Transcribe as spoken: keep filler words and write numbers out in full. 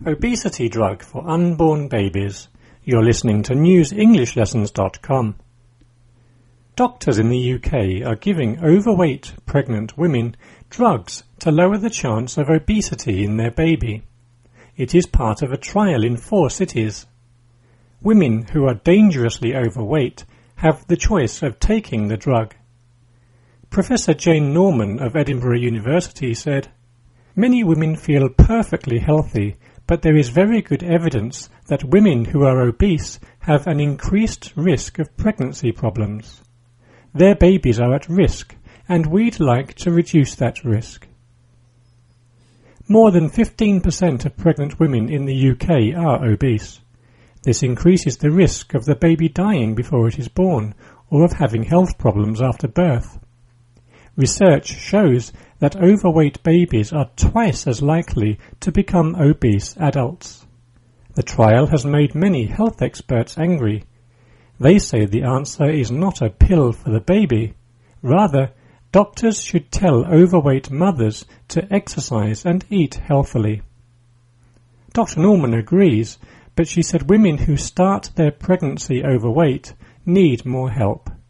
Obesity drug for unborn babies. You're listening to news english lessons dot com. Doctors in the U K are giving overweight pregnant women drugs to lower the chance of obesity in their baby. It is part of a trial in four cities. Women who are dangerously overweight have the choice of taking the drug. Professor Jane Norman of Edinburgh University said, "Many women feel perfectly healthy, but there is very good evidence that women who are obese have an increased risk of pregnancy problems. Their babies are at risk, and we'd like to reduce that risk." More than fifteen percent of pregnant women in the U K are obese. This increases the risk of the baby dying before it is born, or of having health problems after birth. Research shows that overweight babies are twice as likely to become obese adults. The trial has made many health experts angry. They say the answer is not a pill for the baby. Rather, doctors should tell overweight mothers to exercise and eat healthily. Doctor Norman agrees, but she said women who start their pregnancy overweight need more help.